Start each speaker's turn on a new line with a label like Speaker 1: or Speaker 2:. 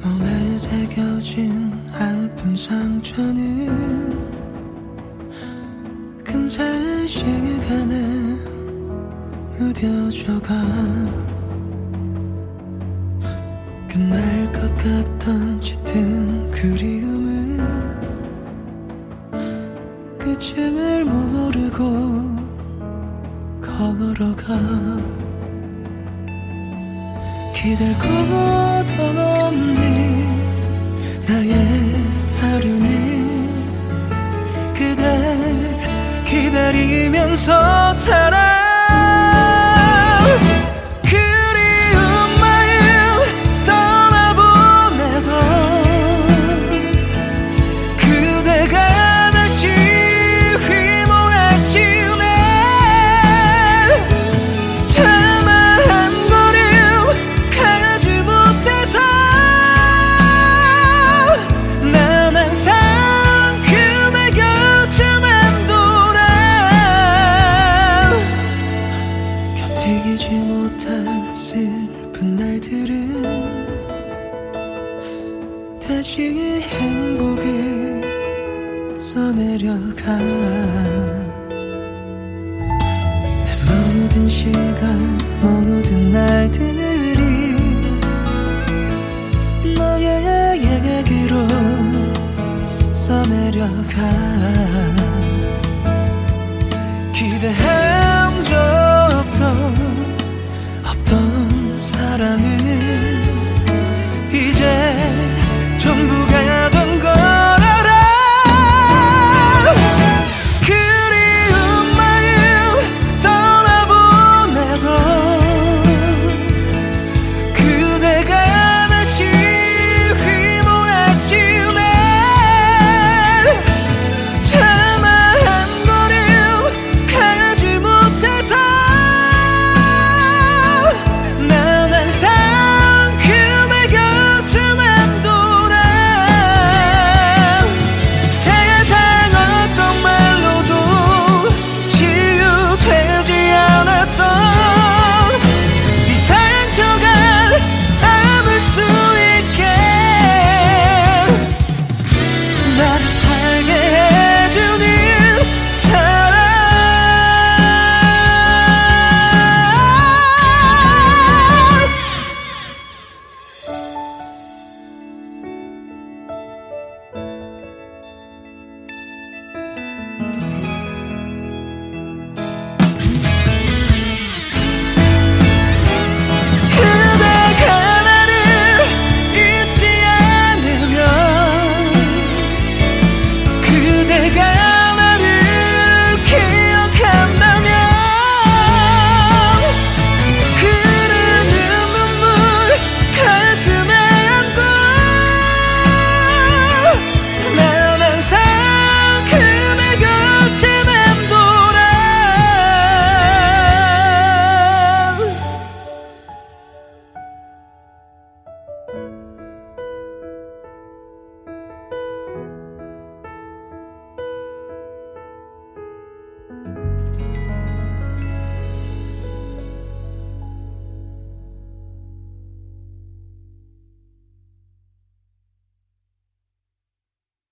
Speaker 1: 몸에 새겨진 아픈 상처는 금세 시간에 무뎌져가. 끝날 것 같던 짙은 그리움은 끝을 모르고 걸어가. 기다리고도 없는 나의 하루는 그댈 기다리면서 살아. 그리운 마음 떠나보내도 그대가 다시 휘몰아치네. 차마 한 걸음 가지 못해서 난 항상 그대 곁에만 돌아. 견디지 못할 슬픈 날들은 다시 행복을 써내려가. 내 모든 시간 모든 날들이 너의 얘기로 써내려가.